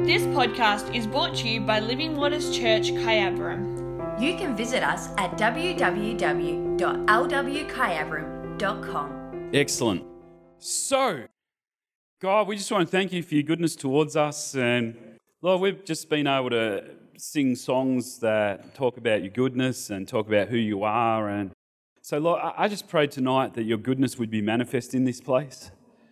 This podcast is brought to you by Living Waters Church, Kyabram. You can visit us at www.lwkyabram.com. Excellent. So, God, we just want to thank you for your goodness towards us. And Lord, we've just been able to sing songs that talk about your goodness and talk about who you are. And so, Lord, I just pray tonight that your goodness would be manifest in this place.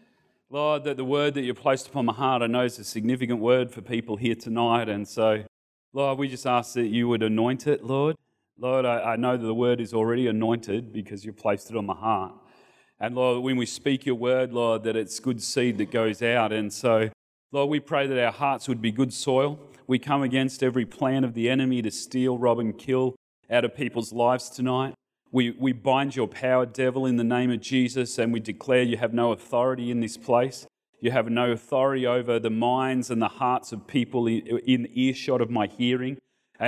Lord, that the word that you placed upon my heart, I know is a significant word for people here tonight. And so, Lord, we just ask that you would anoint it, Lord. Lord, I know that the word is already anointed because you placed it on my heart. And Lord, when we speak your word, Lord, that it's good seed that goes out. And so, Lord, we pray that our hearts would be good soil. We come against every plan of the enemy to steal, rob and kill out of people's lives tonight. We bind your power, devil, in the name of Jesus, and we declare you have no authority in this place. You have no authority over the minds and the hearts of people in earshot of my hearing.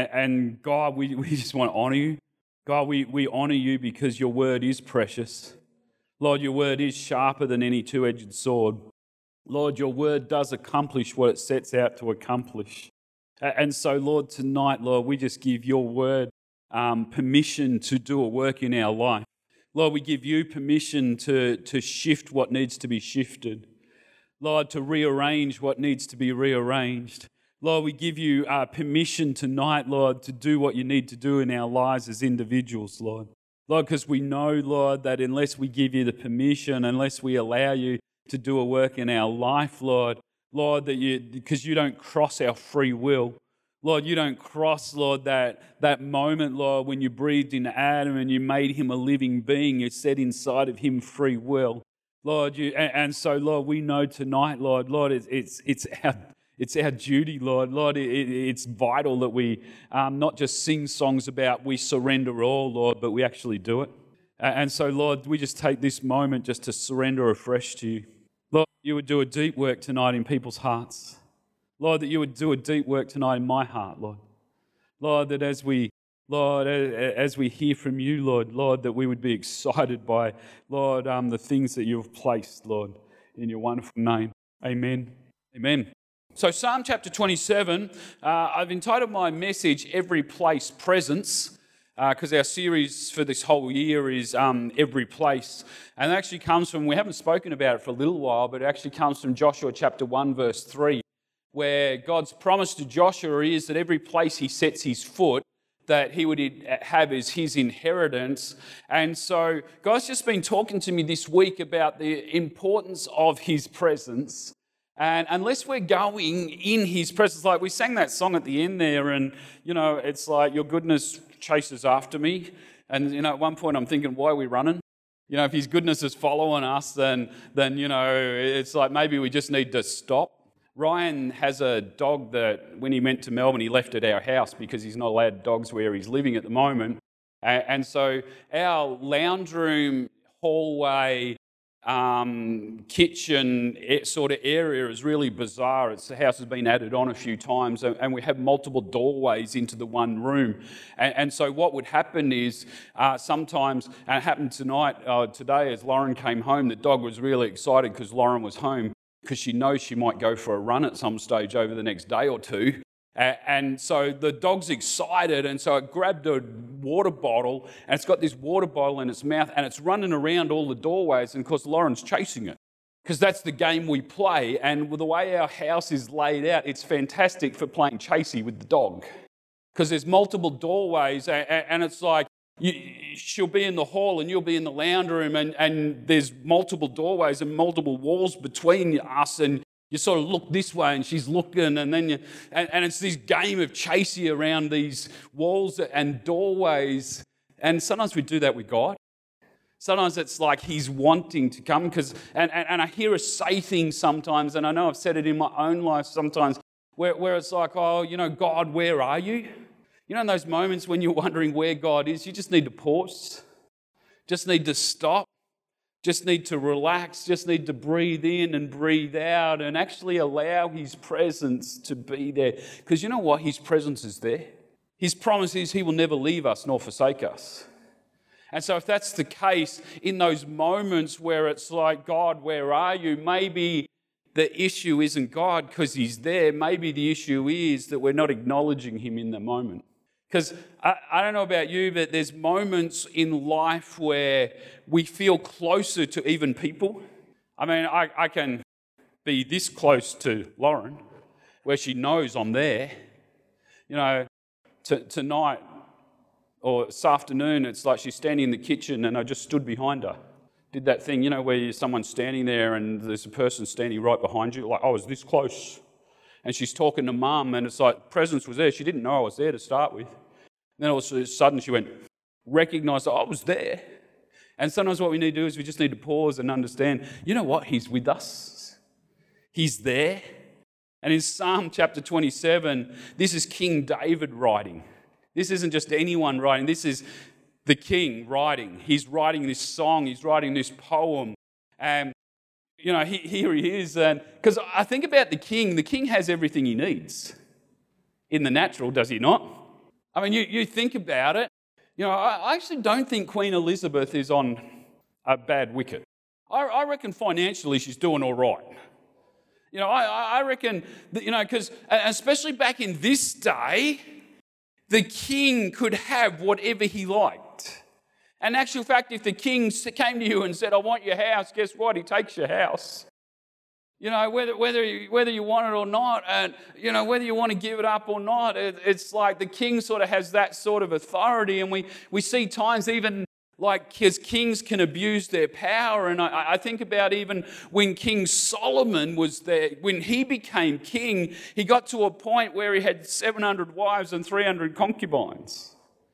And God, we just want to honour you. God, we honour you because your word is precious. Lord, your word is sharper than any two-edged sword. Lord, your word does accomplish what it sets out to accomplish. And so, Lord, tonight, Lord, we just give your word permission to do a work in our life. Lord, we give you permission to shift what needs to be shifted. Lord, to rearrange what needs to be rearranged. Lord, we give you permission tonight, Lord, to do what you need to do in our lives as individuals, Lord. Lord, because we know, Lord, that unless we give you the permission, unless we allow you to do a work in our life, Lord, that because you don't cross our free will. Lord, you don't cross, Lord, that moment, Lord, when you breathed in Adam and you made him a living being, you set inside of him free will. Lord, and so, Lord, we know tonight, Lord, it's our duty, Lord. Lord, it's vital that we not just sing songs about we surrender all, Lord, but we actually do it. And so, Lord, we just take this moment just to surrender afresh to you. Lord, you would do a deep work tonight in people's hearts. Lord, that you would do a deep work tonight in my heart, Lord. Lord, that as we hear from you, Lord, that we would be excited by, Lord, the things that you have placed, Lord, in your wonderful name. Amen. Amen. So Psalm chapter 27, I've entitled my message, Every Place Presence, because our series for this whole year is Every Place. And it actually comes from, we haven't spoken about it for a little while, but it actually comes from Joshua chapter 1, verse 3. Where God's promise to Joshua is that every place he sets his foot, that he would have as his inheritance. And so God's just been talking to me this week about the importance of his presence. And unless we're going in his presence, like we sang that song at the end there, and, you know, it's like your goodness chases after me. And, you know, at one point I'm thinking, why are we running? You know, if his goodness is following us, then you know, it's like maybe we just need to stop. Ryan has a dog that when he went to Melbourne, he left at our house because he's not allowed dogs where he's living at the moment. And so our lounge room, hallway, kitchen sort of area is really bizarre. The house has been added on a few times and we have multiple doorways into the one room. And so what would happen is sometimes, and it happened today as Lauren came home, the dog was really excited because Lauren was home, because she knows she might go for a run at some stage over the next day or two. And so the dog's excited, and so it grabbed a water bottle, and it's got this water bottle in its mouth, and it's running around all the doorways, and of course Lauren's chasing it, because that's the game we play, and with the way our house is laid out, it's fantastic for playing chasey with the dog, because there's multiple doorways, and it's like, she'll be in the hall and you'll be in the lounge room and there's multiple doorways and multiple walls between us, and you sort of look this way and she's looking, and then and it's this game of chasey around these walls and doorways. And sometimes we do that with God. Sometimes it's like he's wanting to come, and I hear us say things sometimes, and I know I've said it in my own life sometimes, where it's like, oh, you know, God, where are you? You know, in those moments when you're wondering where God is, you just need to pause, just need to stop, just need to relax, just need to breathe in and breathe out and actually allow his presence to be there. Because you know what? His presence is there. His promise is he will never leave us nor forsake us. And so if that's the case, in those moments where it's like, God, where are you? Maybe the issue isn't God because he's there. Maybe the issue is that we're not acknowledging him in the moment. Because I don't know about you, but there's moments in life where we feel closer to even people. I mean, I can be this close to Lauren, where she knows I'm there. You know, tonight or this afternoon, it's like she's standing in the kitchen and I just stood behind her. Did that thing, you know, where someone's standing there and there's a person standing right behind you, like I was this close. And she's talking to Mum, and it's like presence was there. She didn't know I was there to start with. And then all of a sudden she went, recognised that I was there. And sometimes what we need to do is we just need to pause and understand, you know what? He's with us. He's there. And in Psalm chapter 27, this is King David writing. This isn't just anyone writing. This is the king writing. He's writing this song. He's writing this poem. And you know, here he is, and because I think about the king has everything he needs in the natural, does he not? I mean, you think about it. You know, I actually don't think Queen Elizabeth is on a bad wicket. I reckon financially she's doing all right. You know, I reckon that, you know, because especially back in this day, the king could have whatever he liked. And in actual fact, if the king came to you and said, I want your house, guess what? He takes your house. You know, whether you want it or not, and, you know, whether you want to give it up or not, it's like the king sort of has that sort of authority. And we see times even like his kings can abuse their power. And I think about even when King Solomon was there, when he became king, he got to a point where he had 700 wives and 300 concubines.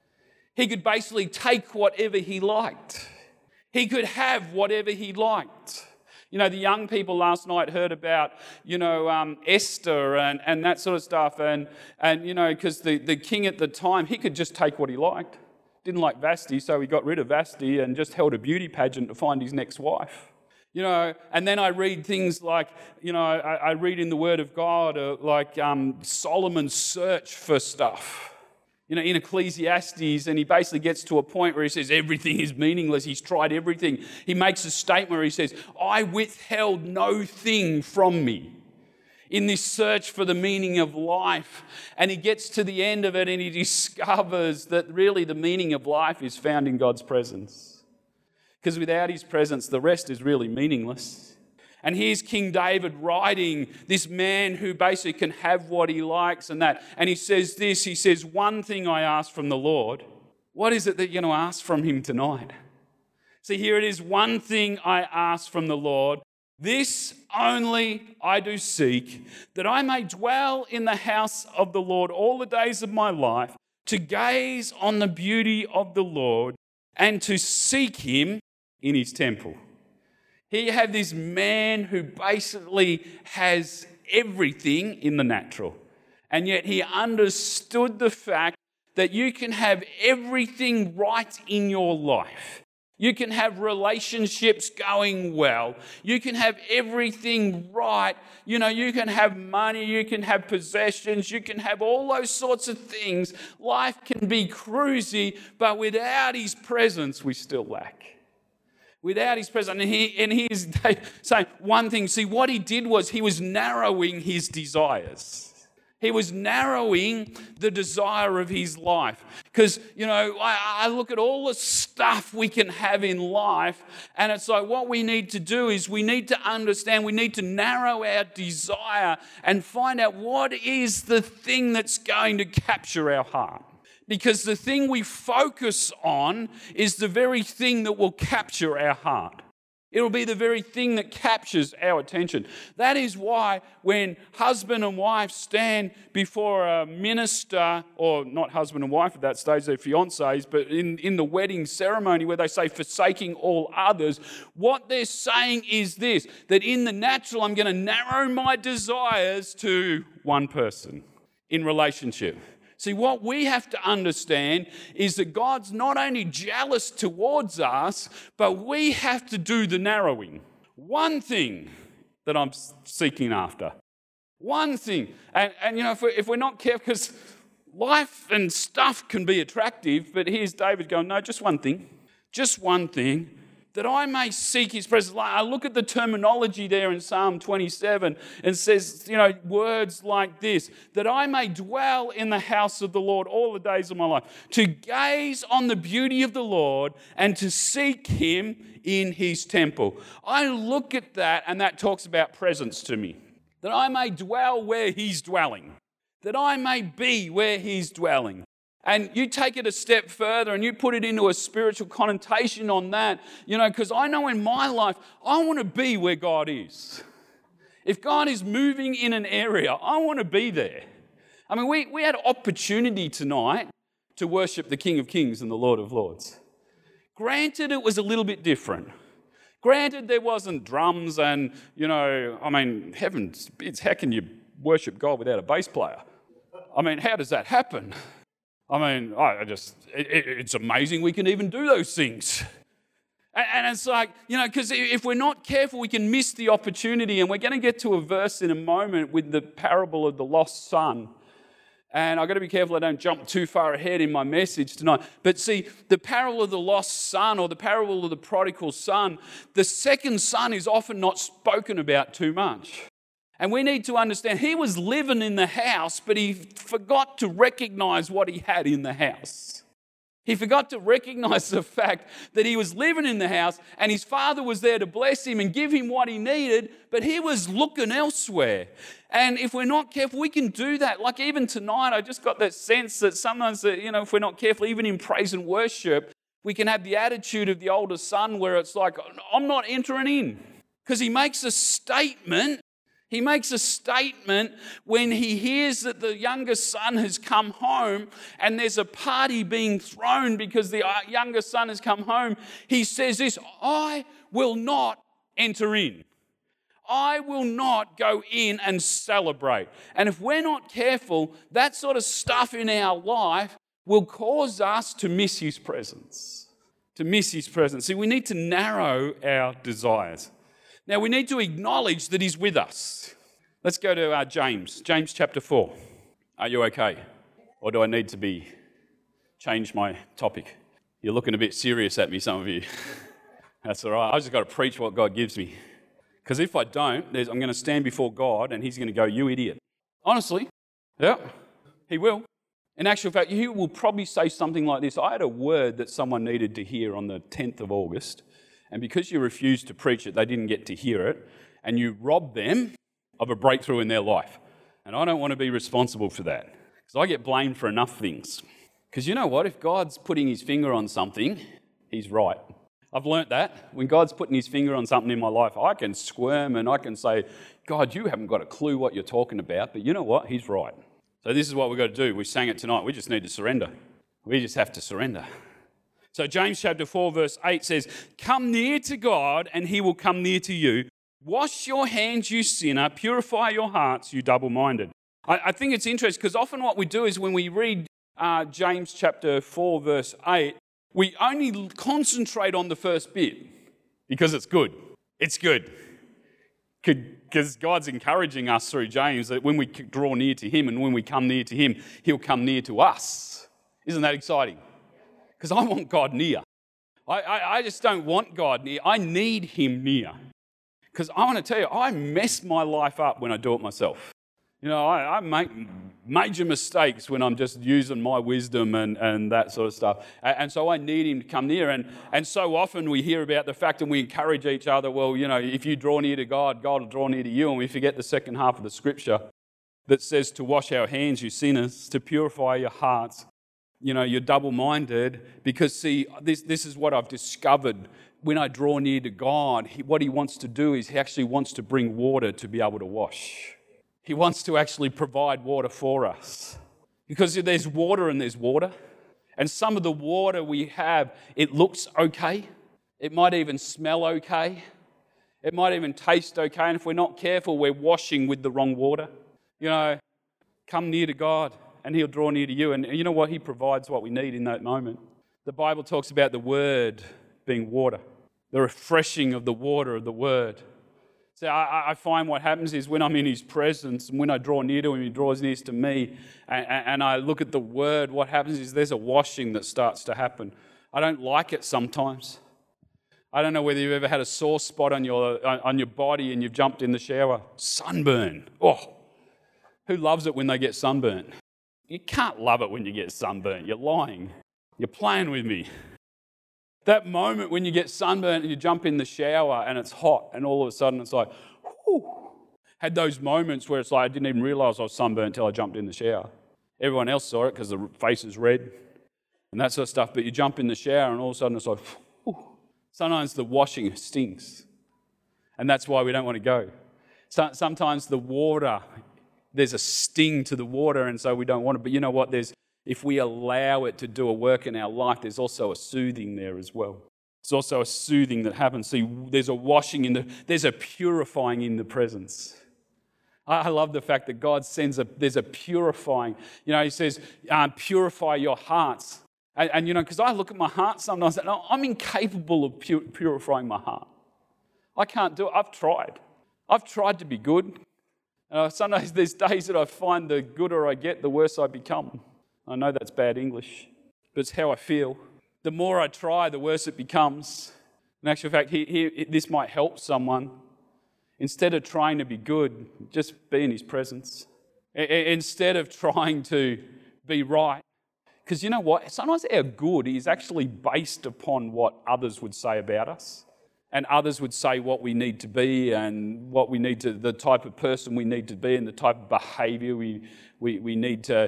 He could basically take whatever he liked. He could have whatever he liked. You know, the young people last night heard about, you know, Esther and that sort of stuff. And you know, because the king at the time, he could just take what he liked. Didn't like Vashti, so he got rid of Vashti and just held a beauty pageant to find his next wife. You know, and then I read things like, you know, I read in the Word of God, like Solomon's search for stuff. You know, in Ecclesiastes, and he basically gets to a point where he says everything is meaningless. He's tried everything. He makes a statement where he says, I withheld no thing from me in this search for the meaning of life. And he gets to the end of it and he discovers that really the meaning of life is found in God's presence. Because without his presence, the rest is really meaningless. And here's King David writing, this man who basically can have what he likes and that. And he says this, he says, one thing I ask from the Lord. What is it that you're going to ask from him tonight? See, here it is, one thing I ask from the Lord. This only I do seek, that I may dwell in the house of the Lord all the days of my life, to gaze on the beauty of the Lord and to seek him in his temple. Here you have this man who basically has everything in the natural, and yet he understood the fact that you can have everything right in your life. You can have relationships going well. You can have everything right. You know, you can have money, you can have possessions, you can have all those sorts of things. Life can be cruisy, but without his presence, we still lack. Without his presence. And he is saying one thing. See, what he did was he was narrowing his desires. He was narrowing the desire of his life. Because, you know, I look at all the stuff we can have in life, and it's like what we need to do is we need to understand, we need to narrow our desire and find out what is the thing that's going to capture our heart. Because the thing we focus on is the very thing that will capture our heart. It'll be the very thing that captures our attention. That is why when husband and wife stand before a minister, or not husband and wife at that stage, they're fiancés, but in the wedding ceremony where they say forsaking all others, what they're saying is this, that in the natural I'm going to narrow my desires to one person in relationship. See, what we have to understand is that God's not only jealous towards us, but we have to do the narrowing. One thing that I'm seeking after. One thing. And you know, if we're not careful, because life and stuff can be attractive, but here's David going, no, just one thing. Just one thing. that I may seek his presence. I look at the terminology there in Psalm 27 and says, words like this, that I may dwell in the house of the Lord all the days of my life, to gaze on the beauty of the Lord and to seek him in his temple. I look at that and that talks about presence to me, that I may dwell where he's dwelling, that I may be where he's dwelling. And you take it a step further and you put it into a spiritual connotation on that, because I know in my life, I want to be where God is. If God is moving in an area, I want to be there. I mean, we had opportunity tonight to worship the King of Kings and the Lord of Lords. Granted, it was a little bit different. Granted, there wasn't drums and, heavens, how can you worship God without a bass player? I mean, how does that happen? It's amazing we can even do those things. And it's like, because if we're not careful, we can miss the opportunity. And we're going to get to a verse in a moment with the parable of the lost son. And I've got to be careful I don't jump too far ahead in my message tonight. But see, the parable of the lost son or the parable of the prodigal son, the second son is often not spoken about too much. And we need to understand he was living in the house, but he forgot to recognize what he had in the house. He forgot to recognize the fact that he was living in the house and his father was there to bless him and give him what he needed, but he was looking elsewhere. And if we're not careful, we can do that. Like even tonight, I just got that sense that sometimes, if we're not careful, even in praise and worship, we can have the attitude of the older son where it's like, I'm not entering in. Because he makes a statement. He makes a statement when he hears that the younger son has come home and there's a party being thrown because the younger son has come home. He says this, I will not enter in. I will not go in and celebrate. And if we're not careful, that sort of stuff in our life will cause us to miss his presence. To miss his presence. See, we need to narrow our desires. Now, we need to acknowledge that he's with us. Let's go to James chapter 4. Are you okay? Or do I need to change my topic? You're looking a bit serious at me, some of you. That's all right. I just got to preach what God gives me. Because if I don't, I'm going to stand before God and he's going to go, you idiot. Honestly, yeah, he will. In actual fact, he will probably say something like this. I had a word that someone needed to hear on the 10th of August. And because you refused to preach it, they didn't get to hear it. And you robbed them of a breakthrough in their life. And I don't want to be responsible for that. Because I get blamed for enough things. Because you know what? If God's putting his finger on something, he's right. I've learnt that. When God's putting his finger on something in my life, I can squirm and I can say, God, you haven't got a clue what you're talking about. But you know what? He's right. So this is what we've got to do. We sang it tonight. We just need to surrender. We just have to surrender. So James chapter 4 verse 8 says, come near to God and he will come near to you. Wash your hands, you sinner. Purify your hearts, you double-minded. I think it's interesting because often what we do is when we read James chapter 4 verse 8, we only concentrate on the first bit because it's good. It's good. Because God's encouraging us through James that when we draw near to him and when we come near to him, he'll come near to us. Isn't that exciting? Because I want God near. I just don't want God near. I need him near. Because I want to tell you, I mess my life up when I do it myself. I make major mistakes when I'm just using my wisdom and that sort of stuff. And so I need him to come near. And so often we hear about the fact and we encourage each other, well, if you draw near to God, God will draw near to you. And we forget the second half of the scripture that says to wash our hands, you sinners, to purify your hearts. You're double-minded because, see, this is what I've discovered. When I draw near to God, what he wants to do is he actually wants to bring water to be able to wash. He wants to actually provide water for us. Because there's water and there's water. And some of the water we have, it looks okay. It might even smell okay. It might even taste okay. And if we're not careful, we're washing with the wrong water. Come near to God and he'll draw near to you. And you know what? He provides what we need in that moment. The Bible talks about the word being water. The refreshing of the water of the word. So I find what happens is when I'm in his presence and when I draw near to him, he draws near to me, and I look at the word, what happens is there's a washing that starts to happen. I don't like it sometimes. I don't know whether you've ever had a sore spot on your body and you've jumped in the shower. Sunburn. Oh, who loves it when they get sunburnt? You can't love it when you get sunburnt. You're lying. You're playing with me. That moment when you get sunburnt and you jump in the shower and it's hot and all of a sudden it's like, whew. Had those moments where it's like, I didn't even realise I was sunburnt until I jumped in the shower. Everyone else saw it because the face is red and that sort of stuff. But you jump in the shower and all of a sudden it's like, whew. Sometimes the washing stinks. And that's why we don't want to go. Sometimes the water, there's a sting to the water and so we don't want it. But you know what? If we allow it to do a work in our life, there's also a soothing there as well. There's also a soothing that happens. See, there's a washing there's a purifying in the presence. I love the fact that God there's a purifying. He says, purify your hearts. And because I look at my heart sometimes and I'm incapable of purifying my heart. I can't do it. I've tried. I've tried to be good. Sometimes there's days that I find the gooder I get, the worse I become. I know that's bad English, but it's how I feel. The more I try, the worse it becomes. In actual fact, this might help someone. Instead of trying to be good, just be in his presence. Instead of trying to be right. Because you know what? Sometimes our good is actually based upon what others would say about us. And others would say what we need to be and what we need to, the type of person we need to be and the type of behaviour we need to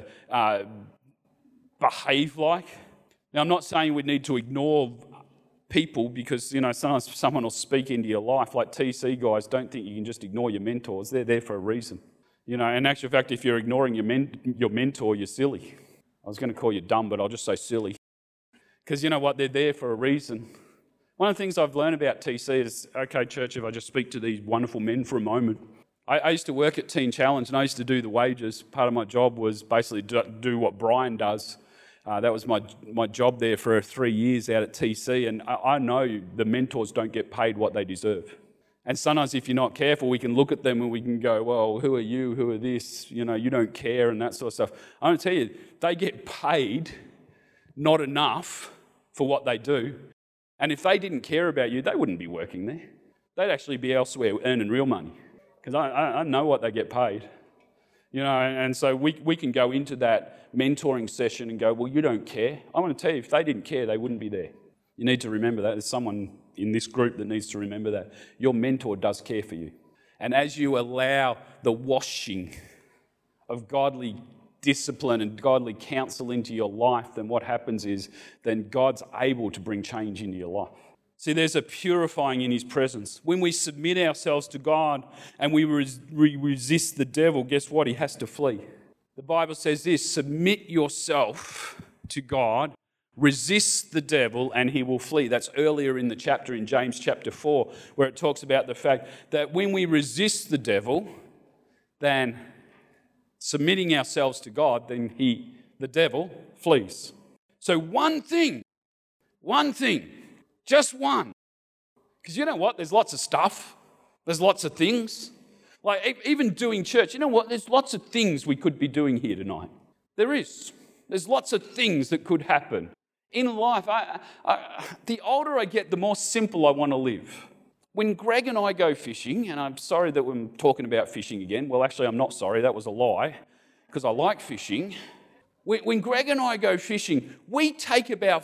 behave like. Now, I'm not saying we need to ignore people because, sometimes someone will speak into your life. Like TC guys, don't think you can just ignore your mentors. They're there for a reason. In actual fact, if you're ignoring your mentor, you're silly. I was going to call you dumb, but I'll just say silly. Because you know what? They're there for a reason. One of the things I've learned about TC is, okay, church, if I just speak to these wonderful men for a moment. I used to work at Teen Challenge and I used to do the wages. Part of my job was basically do what Brian does. That was my job there for 3 years out at TC, and I know the mentors don't get paid what they deserve. And sometimes if you're not careful, we can look at them and we can go, well, who are you? Who are this? You don't care and that sort of stuff. I want to tell you, they get paid not enough for what they do. And if they didn't care about you, they wouldn't be working there. They'd actually be elsewhere earning real money because I know what they get paid. And so we can go into that mentoring session and go, well, you don't care. I want to tell you, if they didn't care, they wouldn't be there. You need to remember that. There's someone in this group that needs to remember that. Your mentor does care for you. And as you allow the washing of godly discipline and godly counsel into your life, then what happens is then God's able to bring change into your life. See, there's a purifying in his presence. When we submit ourselves to God and we resist the devil, guess what? He has to flee. The Bible says this, submit yourself to God, resist the devil and he will flee. That's earlier in the chapter in James chapter 4, where it talks about the fact that when we resist the devil, then submitting ourselves to God, then the devil flees. So one thing, just one. Because you know what? There's lots of stuff. There's lots of things. Like even doing church, you know what? There's lots of things we could be doing here tonight. There is. There's lots of things that could happen. In life, the older I get, the more simple I want to live. When Greg and I go fishing, and I'm sorry that we're talking about fishing again. Well, actually, I'm not sorry. That was a lie, because I like fishing. When Greg and I go fishing, we take about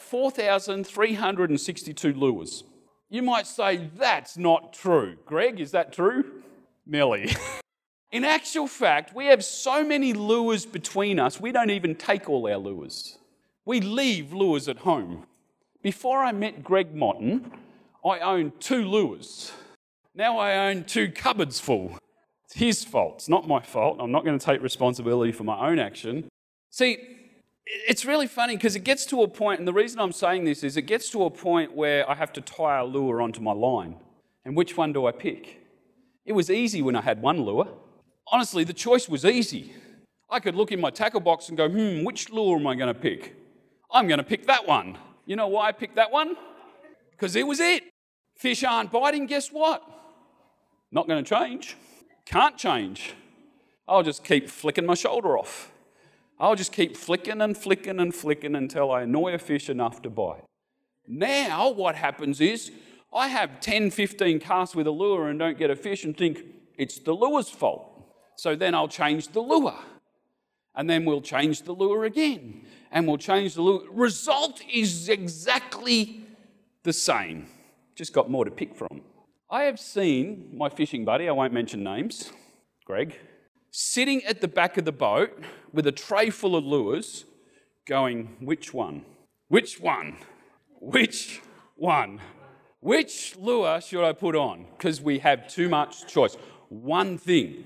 4,362 lures. You might say, that's not true. Greg, is that true? Nelly. In actual fact, we have so many lures between us, we don't even take all our lures. We leave lures at home. Before I met Greg Motton, I owned 2 lures. Now I own 2 cupboards full. It's his fault. It's not my fault. I'm not going to take responsibility for my own action. See, it's really funny because it gets to a point, and the reason I'm saying this is it gets to a point where I have to tie a lure onto my line. And which one do I pick? It was easy when I had one lure. Honestly, the choice was easy. I could look in my tackle box and go, which lure am I going to pick? I'm going to pick that one. You know why I picked that one? Because it was it. Fish aren't biting, guess what? Not going to change. Can't change. I'll just keep flicking my shoulder off. I'll just keep flicking and flicking and flicking until I annoy a fish enough to bite. Now what happens is I have 10, 15 casts with a lure and don't get a fish and think it's the lure's fault. So then I'll change the lure. And then we'll change the lure again. And we'll change the lure. Result is exactly the same. Just got more to pick from. I have seen my fishing buddy, I won't mention names, Greg, sitting at the back of the boat with a tray full of lures going, which one? Which one? Which one? Which lure should I put on? Because we have too much choice. One thing.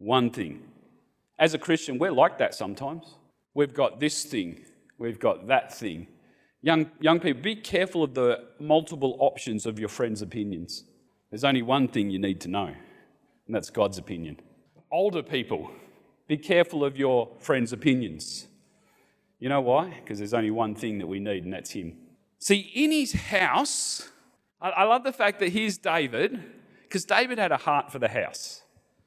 As a Christian, we're like that sometimes. We've got this thing. We've got that thing. Young people, be careful of the multiple options of your friends' opinions. There's only one thing you need to know, and that's God's opinion. Older people, be careful of your friends' opinions. You know why? Because there's only one thing that we need, and that's Him. See, in His house, I love the fact that here's David, because David had a heart for the house.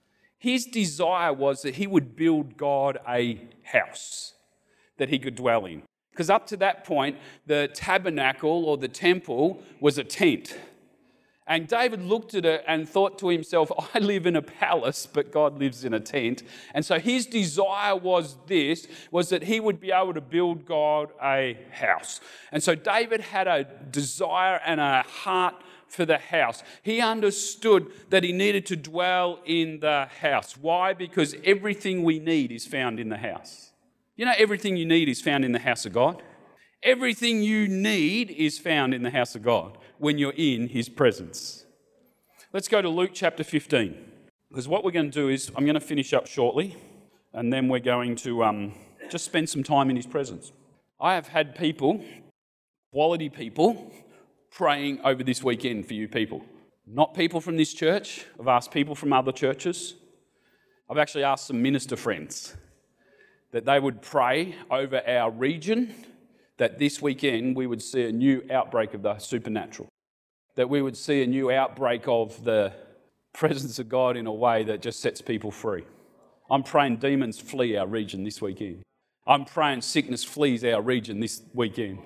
His desire was that he would build God a house that he could dwell in. Because up to that point, the tabernacle or the temple was a tent. And David looked at it and thought to himself, I live in a palace, but God lives in a tent. And so his desire was that he would be able to build God a house. And so David had a desire and a heart for the house. He understood that he needed to dwell in the house. Why? Because everything we need is found in the house. You know, everything you need is found in the house of God. Everything you need is found in the house of God when you're in His presence. Let's go to Luke chapter 15. Because what we're going to do is, I'm going to finish up shortly, and then we're going to just spend some time in His presence. I have had people, quality people, praying over this weekend for you people. Not people from this church. I've asked people from other churches. I've actually asked some minister friends that they would pray over our region, that this weekend we would see a new outbreak of the supernatural, that we would see a new outbreak of the presence of God in a way that just sets people free. I'm praying demons flee our region this weekend. I'm praying sickness flees our region this weekend.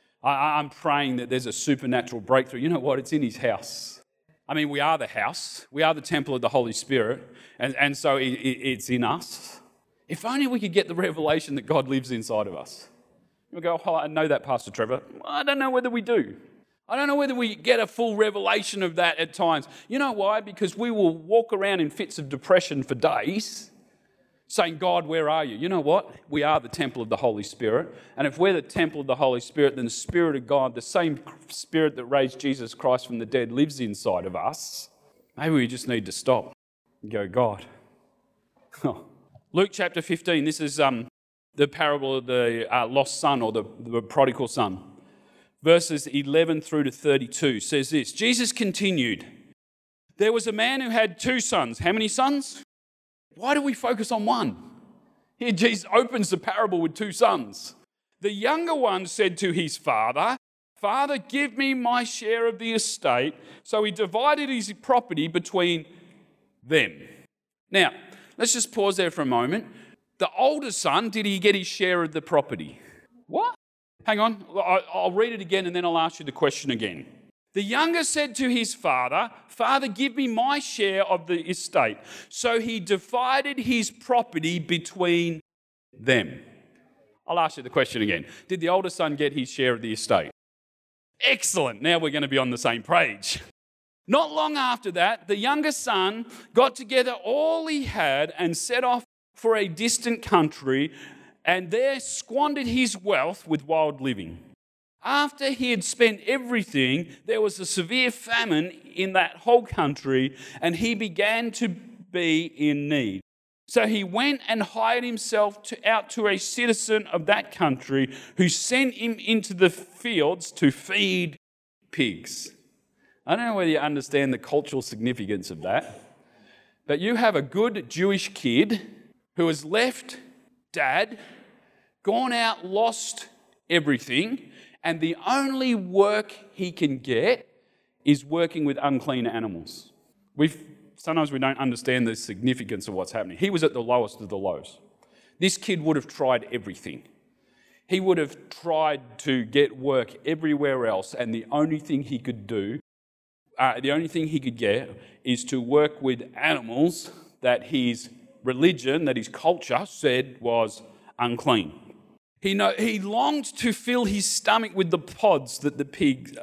I'm praying that there's a supernatural breakthrough. You know what? It's in His house. I mean, we are the house. We are the temple of the Holy Spirit. And so it's in us. If only we could get the revelation that God lives inside of us. We go, oh, I know that, Pastor Trevor. I don't know whether we do. I don't know whether we get a full revelation of that at times. You know why? Because we will walk around in fits of depression for days saying, God, where are you? You know what? We are the temple of the Holy Spirit. And if we're the temple of the Holy Spirit, then the Spirit of God, the same Spirit that raised Jesus Christ from the dead, lives inside of us. Maybe we just need to stop and go, God. Luke chapter 15, this is the parable of the lost son or the prodigal son. Verses 11 through to 32 says this. Jesus continued, there was a man who had 2 sons. How many sons? Why do we focus on one? Here Jesus opens the parable with 2 sons. The younger one said to his father, Father, give me my share of the estate. So he divided his property between them. Now, let's just pause there for a moment. The older son, did he get his share of the property? What? Hang on, I'll read it again and then I'll ask you the question again. The younger said to his father, Father, give me my share of the estate. So he divided his property between them. I'll ask you the question again. Did the older son get his share of the estate? Excellent. Now we're going to be on the same page. Not long after that, the younger son got together all he had and set off for a distant country and there squandered his wealth with wild living. After he had spent everything, there was a severe famine in that whole country, and he began to be in need. So he went and hired himself out to a citizen of that country who sent him into the fields to feed pigs. I don't know whether you understand the cultural significance of that, but you have a good Jewish kid who has left dad, gone out, lost everything, and the only work he can get is working with unclean animals. Sometimes we don't understand the significance of what's happening. He was at the lowest of the lows. This kid would have tried everything. He would have tried to get work everywhere else, and the only thing he could do the only thing he could get is to work with animals that his religion, that his culture said was unclean. He longed to fill his stomach with the pods that the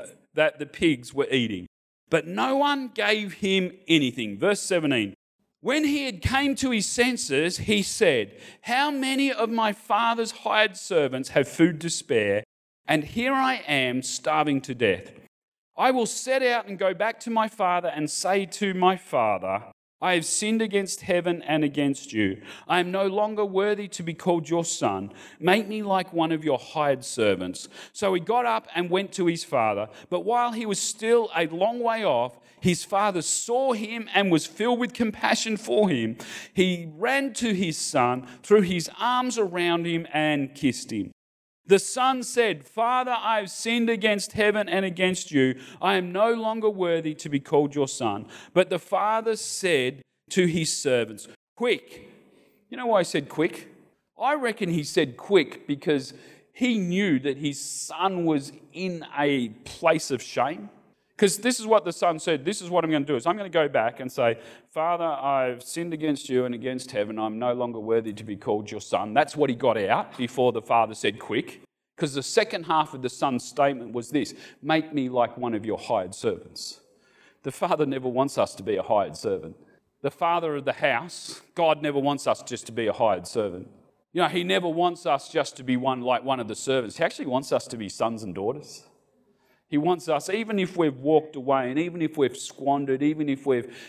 pigs were eating, but no one gave him anything. Verse 17. When he had came to his senses, he said, "How many of my father's hired servants have food to spare, and here I am starving to death? I will set out and go back to my father and say to my father, I have sinned against heaven and against you. I am no longer worthy to be called your son. Make me like one of your hired servants." So he got up and went to his father. But while he was still a long way off, his father saw him and was filled with compassion for him. He ran to his son, threw his arms around him and kissed him. The son said, "Father, I have sinned against heaven and against you. I am no longer worthy to be called your son." But the father said to his servants, "Quick." You know why he said quick? I reckon he said quick because he knew that his son was in a place of shame. Because this is what the son said. This is what I'm going to do. Is I'm going to go back and say, "Father, I've sinned against you and against heaven. I'm no longer worthy to be called your son." That's what he got out before the father said quick. Because the second half of the son's statement was this: "Make me like one of your hired servants." The father never wants us to be a hired servant. The father of the house, God never wants us just to be a hired servant. You know, he never wants us just to be one of the servants. He actually wants us to be sons and daughters. He wants us, even if we've walked away and even if we've squandered, even if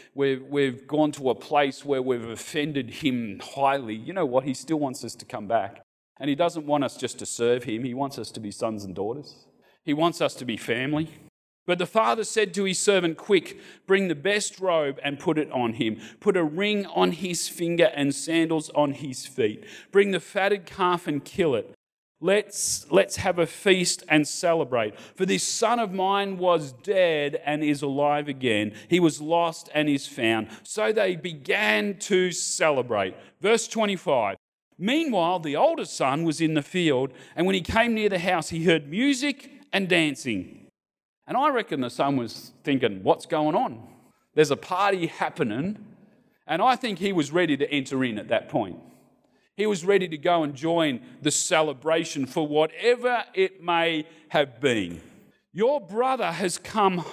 we've gone to a place where we've offended him highly, you know what? He still wants us to come back. And he doesn't want us just to serve him. He wants us to be sons and daughters. He wants us to be family. But the father said to his servant, "Quick, bring the best robe and put it on him. Put a ring on his finger and sandals on his feet. Bring the fatted calf and kill it. Let's have a feast and celebrate. For this son of mine was dead and is alive again. He was lost and is found." So they began to celebrate. Verse 25. Meanwhile, the older son was in the field, and when he came near the house, he heard music and dancing. And I reckon the son was thinking, what's going on? There's a party happening, and I think he was ready to enter in at that point. He was ready to go and join the celebration for whatever it may have been. "Your brother has come,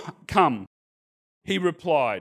he replied.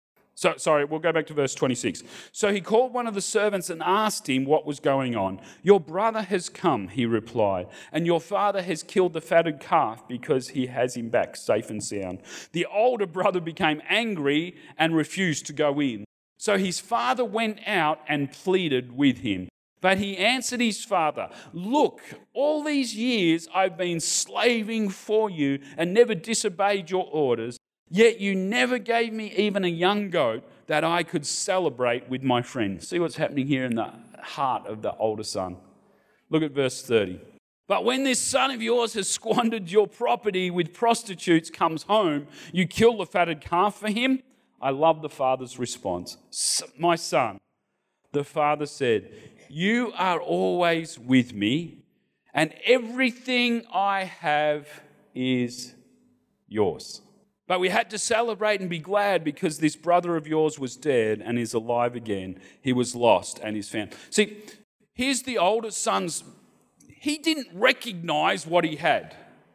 We'll go back to verse 26. So he called one of the servants and asked him what was going on. "Your brother has come," he replied, "and your father has killed the fatted calf because he has him back safe and sound." The older brother became angry and refused to go in. So his father went out and pleaded with him. But he answered his father, "Look, all these years I've been slaving for you and never disobeyed your orders, yet you never gave me even a young goat that I could celebrate with my friends." See what's happening here in the heart of the older son. Look at verse 30. "But when this son of yours has squandered your property with prostitutes comes home, you kill the fatted calf for him?" I love the father's response. "My son," the father said, "you are always with me, and everything I have is yours. But we had to celebrate and be glad because this brother of yours was dead and is alive again. He was lost and is found." See, here's the older son's. He didn't recognize what he had.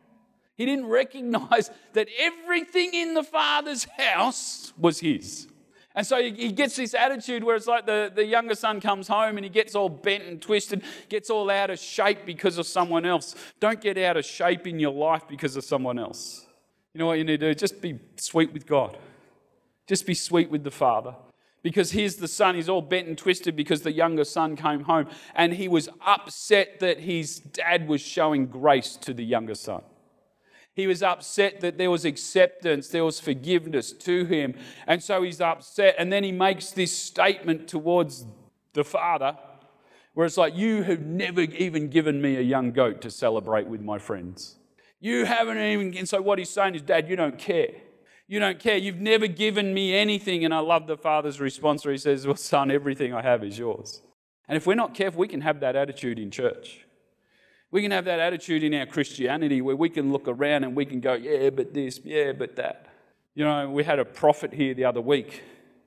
He didn't recognize that everything in the father's house was his. And so he gets this attitude where it's like the younger son comes home and he gets all bent and twisted, gets all out of shape because of someone else. Don't get out of shape in your life because of someone else. You know what you need to do? Just be sweet with God. Just be sweet with the Father. Because here's the son, he's all bent and twisted because the younger son came home and he was upset that his dad was showing grace to the younger son. He was upset that there was acceptance, there was forgiveness to him. And so he's upset. And then he makes this statement towards the father where it's like, "You have never even given me a young goat to celebrate with my friends. You haven't even..." And so what he's saying is, "Dad, you don't care. You don't care. You've never given me anything." And I love the father's response where he says, "Well, son, everything I have is yours." And if we're not careful, we can have that attitude in church. We can have that attitude in our Christianity where we can look around and we can go, "Yeah, but this, yeah, but that." You know, we had a prophet here the other week.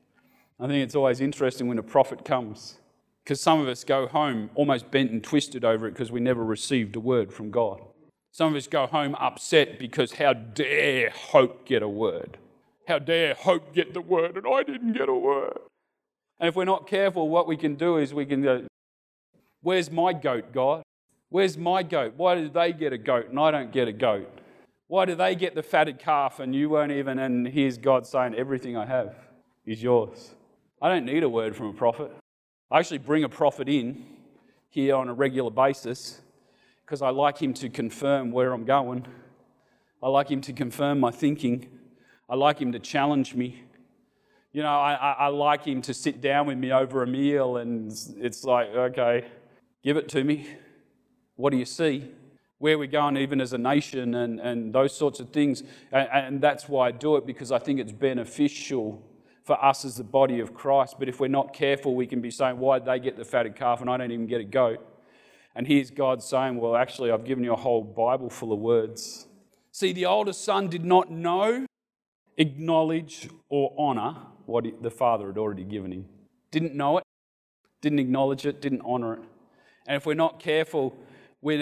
I think it's always interesting when a prophet comes, because some of us go home almost bent and twisted over it because we never received a word from God. Some of us go home upset because how dare Hope get a word? How dare Hope get the word and I didn't get a word? And if we're not careful, what we can do is we can go, where's my goat, God? Where's my goat? Why do they get a goat and I don't get a goat? Why do they get the fatted calf and you won't even? And here's God saying, everything I have is yours. I don't need a word from a prophet. I actually bring a prophet in here on a regular basis because I like him to confirm where I'm going. I like him to confirm my thinking. I like him to challenge me. You know, I like him to sit down with me over a meal and it's like, okay, give it to me. What do you see? Where we're going even as a nation and those sorts of things. And that's why I do it, because I think it's beneficial for us as the body of Christ. But if we're not careful, we can be saying, why did they get the fatted calf and I don't even get a goat? And here's God saying, well, actually, I've given you a whole Bible full of words. See, the oldest son did not know, acknowledge, or honour what the father had already given him. Didn't know it, didn't acknowledge it, didn't honour it. And if we're not careful when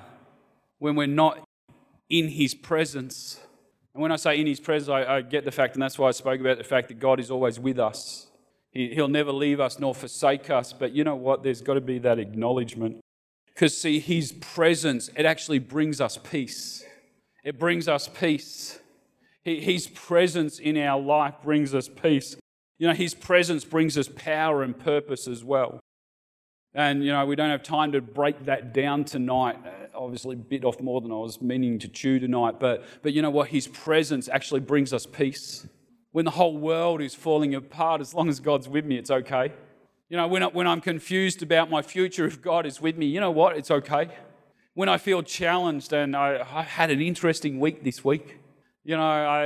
we're not in his presence, and when I say in his presence, I get the fact, and that's why I spoke about the fact that God is always with us. He'll never leave us nor forsake us. But you know what? There's got to be that acknowledgement. Because see, his presence, it actually brings us peace. It brings us peace. His presence in our life brings us peace. You know, his presence brings us power and purpose as well. And, you know, we don't have time to break that down tonight. Obviously, bit off more than I was meaning to chew tonight. But you know what? His presence actually brings us peace. When the whole world is falling apart, as long as God's with me, it's okay. You know, when I'm confused about my future, if God is with me, you know what? It's okay. When I feel challenged, and I had an interesting week this week. You know,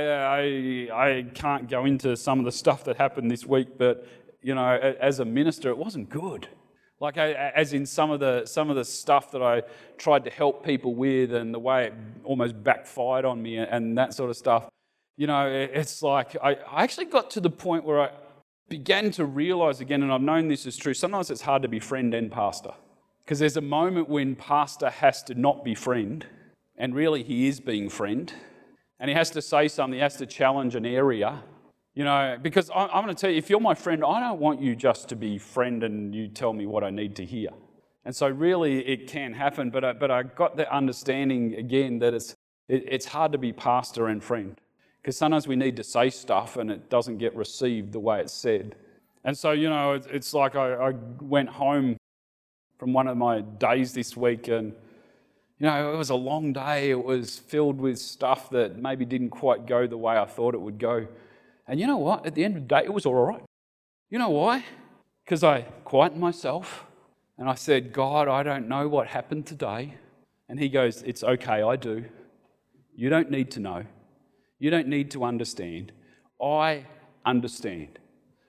I can't go into some of the stuff that happened this week, but, you know, as a minister, it wasn't good. Like, as in some of the stuff that I tried to help people with and the way it almost backfired on me and that sort of stuff. You know, it's like I actually got to the point where I began to realise again, and I've known this is true, sometimes it's hard to be friend and pastor. Because there's a moment when pastor has to not be friend, and really he is being friend, and he has to say something, he has to challenge an area. You know, because I'm going to tell you, if you're my friend, I don't want you just to be friend and you tell me what I need to hear. And so really it can happen, but I got the understanding again that it's hard to be pastor and friend. Because sometimes we need to say stuff and it doesn't get received the way it's said. And so, you know, it's like I went home from one of my days this week and, you know, it was a long day. It was filled with stuff that maybe didn't quite go the way I thought it would go. And you know what? At the end of the day, it was all right. You know why? Because I quieted myself and I said, God, I don't know what happened today. And he goes, it's okay, I do. You don't need to know. You don't need to understand. I understand.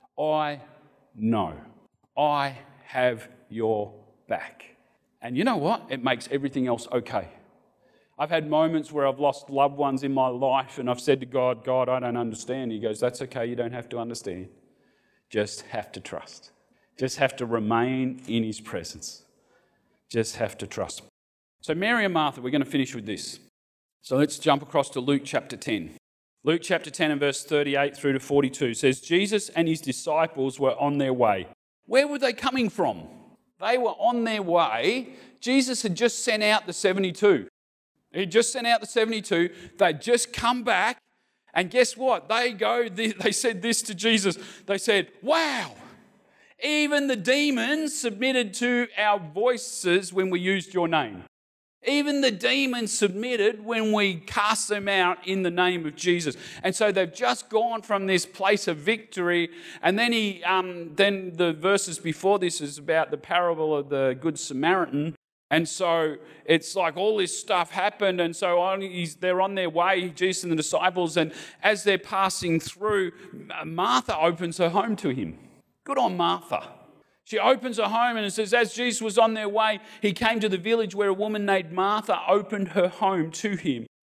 I know. I have your back. And you know what? It makes everything else okay. I've had moments where I've lost loved ones in my life and I've said to God, God, I don't understand. He goes, that's okay, you don't have to understand. Just have to trust. Just have to remain in his presence. Just have to trust. So Mary and Martha, we're going to finish with this. So let's jump across to Luke chapter 10. Luke chapter 10 and verse 38 through to 42 says, Jesus and his disciples were on their way. Where were they coming from? They were on their way. Jesus had just sent out the 72. He just sent out the 72. They'd just come back. And guess what? They said this to Jesus. They said, wow, even the demons submitted to our voices when we used your name. Even the demons submitted when we cast them out in the name of Jesus. And so they've just gone from this place of victory. And then then the verses before this is about the parable of the Good Samaritan. And so it's like all this stuff happened, and so they're on their way, Jesus and the disciples, and as they're passing through, Martha opens her home to him. Good on Martha. She opens her home and it says, as Jesus was on their way, he came to the village where a woman named Martha opened her home to him.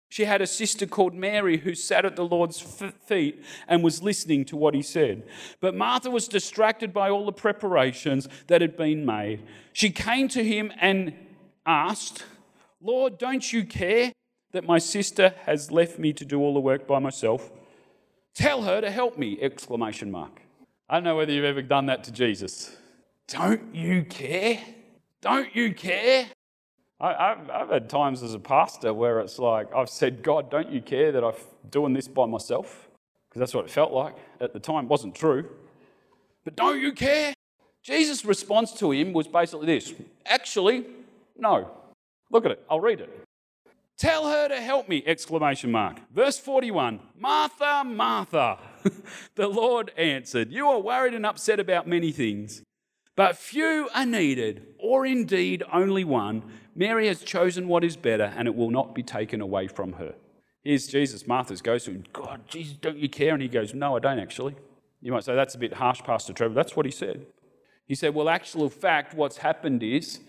She had a sister called Mary who sat at the Lord's feet and was listening to what he said. But Martha was distracted by all the preparations that had been made. She came to him and asked, "Lord, don't you care that my sister has left me to do all the work by myself? Tell her to help me!" Exclamation mark. I don't know whether you've ever done that to Jesus. Don't you care? Don't you care? I've had times as a pastor where it's like I've said, "God, don't you care that I'm doing this by myself?" Because that's what it felt like at the time. It wasn't true. But don't you care? Jesus' response to him was basically this. Actually, no. Look at it. I'll read it. "Tell her to help me!" Exclamation mark. Verse 41. "Martha, Martha," the Lord answered, "you are worried and upset about many things, but few are needed, or indeed only one. Mary has chosen what is better, and it will not be taken away from her." Here's Jesus. Martha goes to him, "God, Jesus, don't you care?" And he goes, "No, I don't actually." You might say, "That's a bit harsh, Pastor Trevor." That's what he said. He said, "Well, actual fact, what's happened is,"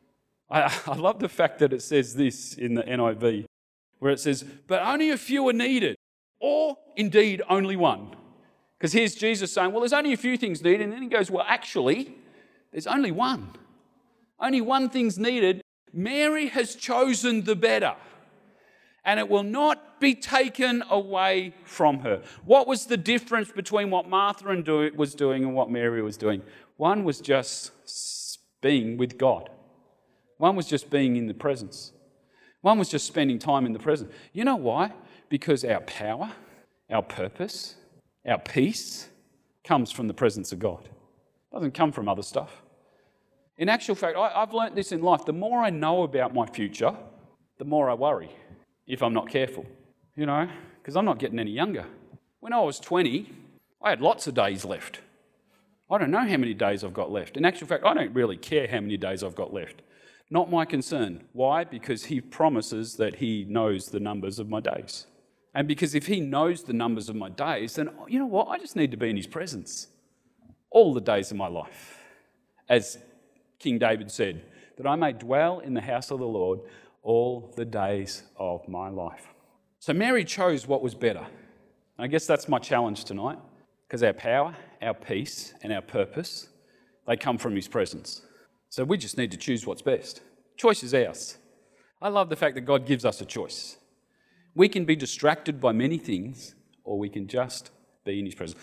I love the fact that it says this in the NIV, where it says, "but only a few are needed, or indeed only one." Because here's Jesus saying, "Well, there's only a few things needed." And then he goes, "Well, actually, there's only one. Only one thing's needed. Mary has chosen the better, and it will not be taken away from her." What was the difference between what Martha was doing and what Mary was doing? One was just being with God. One was just being in the presence. One was just spending time in the presence. You know why? Because our power, our purpose, our peace comes from the presence of God. It doesn't come from other stuff. In actual fact, I've learnt this in life. The more I know about my future, the more I worry if I'm not careful. Because I'm not getting any younger. When I was 20, I had lots of days left. I don't know how many days I've got left. In actual fact, I don't really care how many days I've got left. Not my concern. Why? Because he promises that he knows the numbers of my days. And because if he knows the numbers of my days, then you know what? I just need to be in his presence all the days of my life. As King David said, that I may dwell in the house of the Lord all the days of my life. So Mary chose what was better. And I guess that's my challenge tonight, because our power, our peace, and our purpose, they come from his presence. So we just need to choose what's best. Choice is ours. I love the fact that God gives us a choice. We can be distracted by many things, or we can just be in his presence.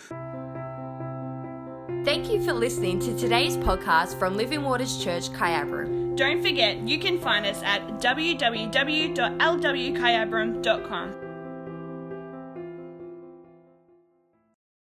Thank you for listening to today's podcast from Living Waters Church, Kyabram. Don't forget, you can find us at www.lwkyabram.com.